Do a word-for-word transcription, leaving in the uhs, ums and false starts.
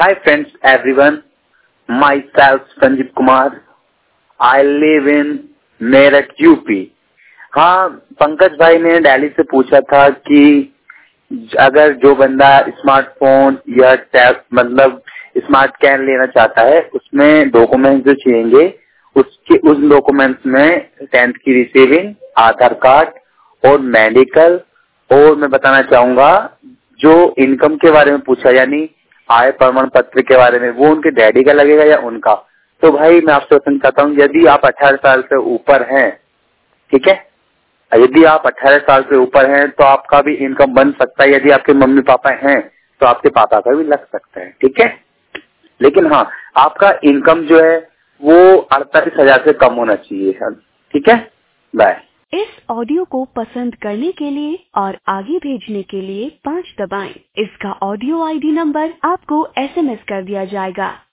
Hi friends, everyone. Myself Sanjeev Kumar. I live in Meerut UP. हाँ, पंकज भाई ने दिल्ली से पूछा था कि अगर जो बंदा स्मार्टफोन या टैब मतलब स्मार्ट कैन लेना चाहता है उसमें डॉक्यूमेंट्स जो चाहिए उसके उस डॉक्यूमेंट्स में टेंथ की रिसीविंग, आधार कार्ड और मेडिकल, और मैं बताना चाहूंगा जो इनकम के बारे में पूछा यानी आय प्रमाण पत्र के बारे में, वो उनके डैडी का लगेगा या उनका। तो भाई मैं आपसे बताना चाहता हूँ यदि आप अठारह साल से ऊपर हैं, ठीक है, यदि आप अठारह साल से ऊपर हैं तो आपका भी इनकम बन सकता है। यदि आपके मम्मी पापा हैं तो आपके पापा का भी लग सकता है, ठीक है। लेकिन हाँ, आपका इनकम जो है वो अड़तालीस हजार से कम होना चाहिए, ठीक है। बाय। इस ऑडियो को पसंद करने के लिए और आगे भेजने के लिए पाँच दबाएं। इसका ऑडियो आईडी नंबर आपको एसएमएस कर दिया जाएगा।